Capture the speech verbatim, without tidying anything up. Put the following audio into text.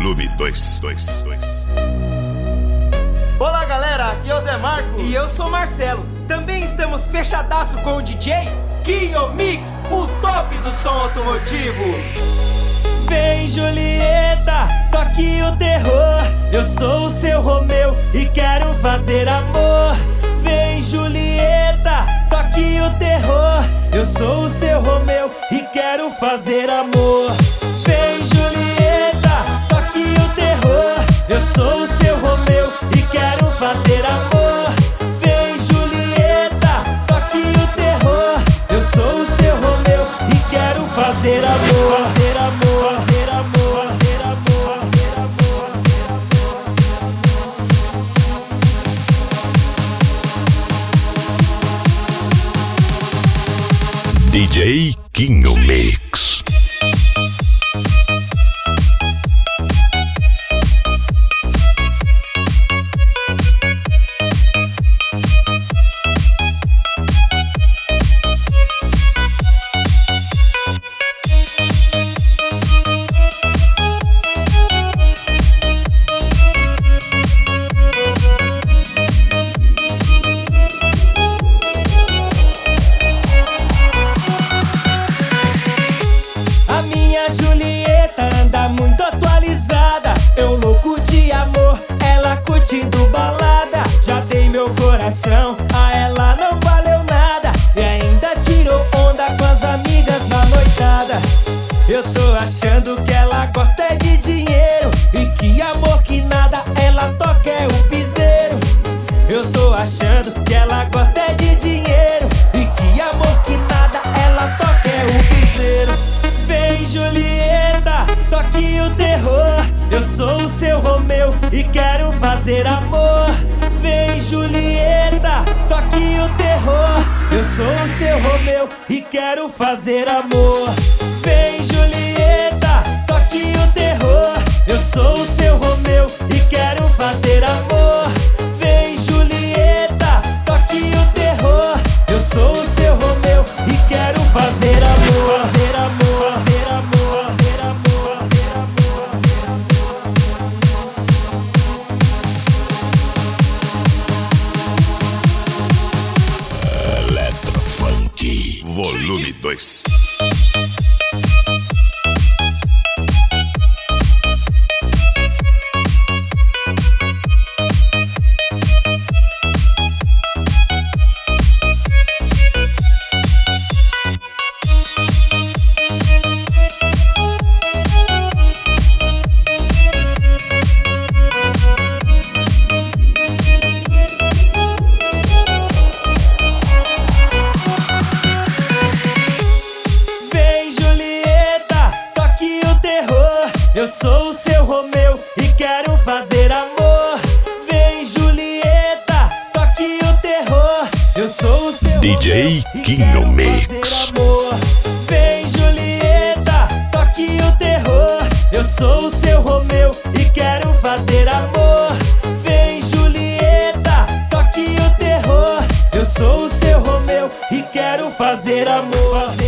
Volume dois, dois, dois. Olá galera, aqui é o Zé Marco. E eu sou o Marcelo. Também estamos fechadaço com o D J Kinho Mix, o top do som automotivo. Vem Julieta, toque o terror. Eu sou o seu Romeu e quero fazer amor. Vem Julieta, toque o terror. Eu sou o seu Romeu e quero fazer amor. Vem Julieta, toque o terror. Eu sou o seu Romeu e quero fazer amor. Vem Julieta, toque o terror. Eu sou o seu Romeu e quero fazer amor. Fazer amor, fazer amor, fazer amor, fazer amor, fazer amor. D J Kinho Mix. Julieta anda muito atualizada. Eu louco de amor, ela curtindo balada. Já dei meu coração, a ela não valeu nada. E ainda tirou onda com as amigas na noitada. Eu tô achando que ela gosta é de dinheiro e que amor que nada, ela toca é o piseiro. Eu tô achando que ela gosta é de dinheiro e que amor que nada, ela toca é o piseiro. Vem Julieta, toque o terror. Eu sou o seu Romeu e quero fazer amor. Vem Julieta, toque o terror. Eu sou o seu Romeu e quero fazer amor. Vem Julieta, toque o terror. Eu sou o seu Romeu e quero fazer amor. Vem Julieta, toque o terror. Eu sou o seu Romeu e quero fazer amor. Fazer amor, fazer amor, fazer amor, fazer amor. Eletrofunk Volume dois. Eu sou o seu Romeu e quero fazer amor. Vem Julieta, toque o terror. Eu sou o seu D J Kinho Mix. Vem Julieta, toque o terror. Eu sou o seu Romeu e quero fazer amor. Vem Julieta, toque o terror. Eu sou o seu Romeu e quero fazer amor.